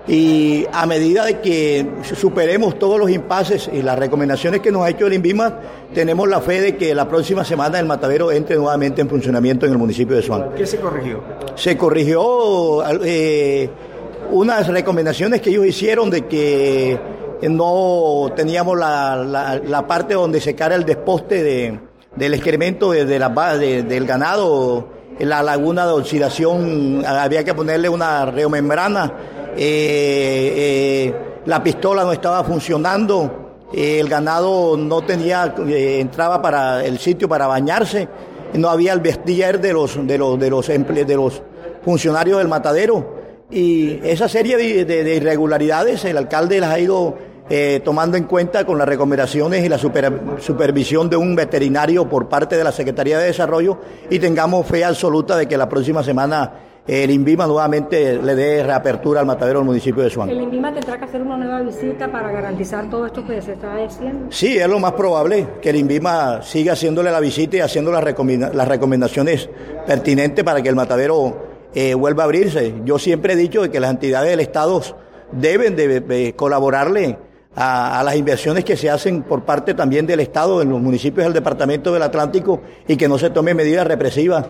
Y a medida de que superemos todos los impases y las recomendaciones que nos ha hecho el INVIMA, tenemos la fe de que la próxima semana el matadero entre nuevamente en funcionamiento en el municipio de Suán. ¿Qué se corrigió? Se corrigió unas recomendaciones que ellos hicieron de que no teníamos la parte donde secara el desposte del excremento del ganado, en la laguna de oxidación había que ponerle una reomembrana. La pistola no estaba funcionando, el ganado no tenía, entraba para el sitio para bañarse, no había el vestir de los funcionarios del matadero, y esa serie de irregularidades el alcalde las ha ido tomando en cuenta con las recomendaciones y la supervisión de un veterinario por parte de la Secretaría de Desarrollo, y tengamos fe absoluta de que la próxima semana el INVIMA nuevamente le dé reapertura al matadero del municipio de Suán. ¿El INVIMA tendrá que hacer una nueva visita para garantizar todo esto que se está haciendo? Sí, es lo más probable que el INVIMA siga haciéndole la visita y haciendo las recomendaciones pertinentes para que el matadero vuelva a abrirse. Yo siempre he dicho que las entidades del Estado deben de colaborarle a las inversiones que se hacen por parte también del Estado en los municipios del departamento del Atlántico, y que no se tomen medidas represivas